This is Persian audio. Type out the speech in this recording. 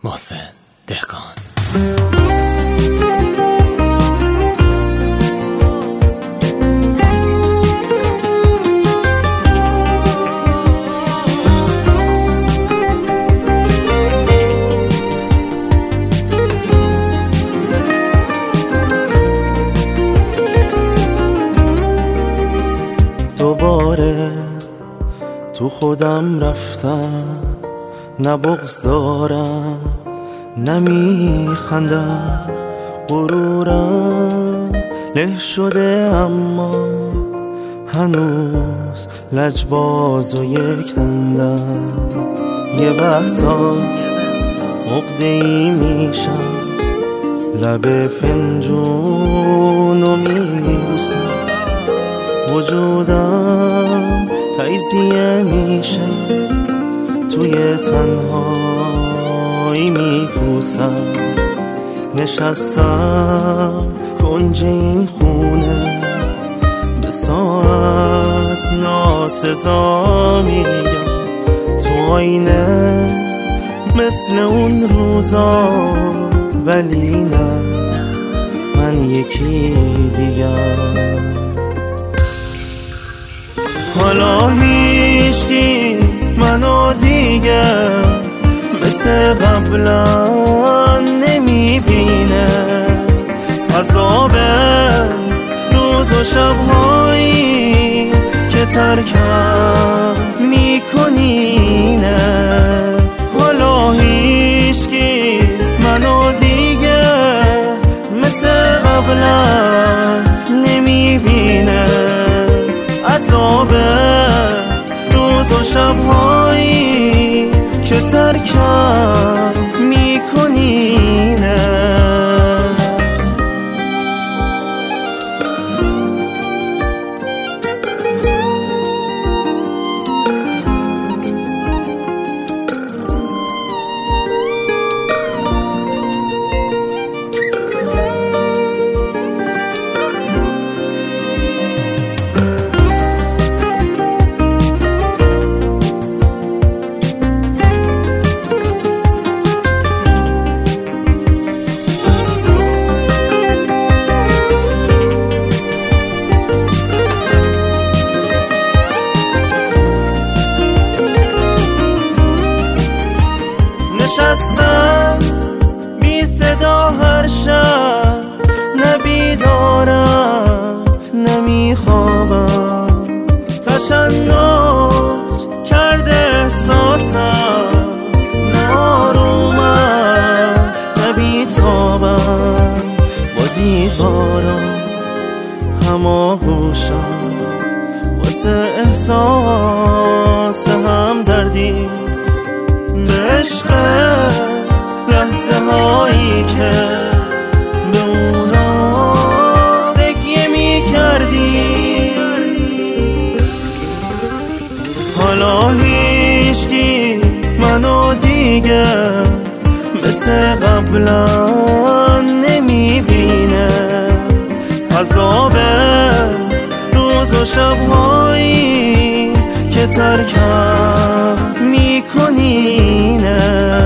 محسن دهقان. دوباره تو خودم رفتم، نه بغض دارم نه میخندم، غرورم له شده اما هنوز لجباز و یک دندم. یه وقتا عقده‌ای میشم، لب فنجونو میبوسم، وجودم تجزیه میشه، توی تنهایی میپوسم. نشستم کنج این خونه، به ساعت ناسزا میگم تو آینه مثل اون روزا، ولی نه من یکی دیگر. حالا هیچکی منو دیگه مثل قبلا نمیبینه، عذاب روز و شبهایی که ترکم میکنینه. حالا هیچکی منو دیگه مثل قبلا نمیبینه، عذاب روز و شبهایی که ترکم میکنینه. نشستم بی صدا هر شب، نبیدارم نمیخوابم، تشنج کرده احساسم، نارومم نبیتابم، با دیوارم هماغوشم، واسه احساس همدردی به عشق لحظه هایی که به اونا تکیه می کردی. حالا هیچکی منو دیگه مثل قبلا نمیبینه، عذاب روز و شبهایی که ترکم میکنینه.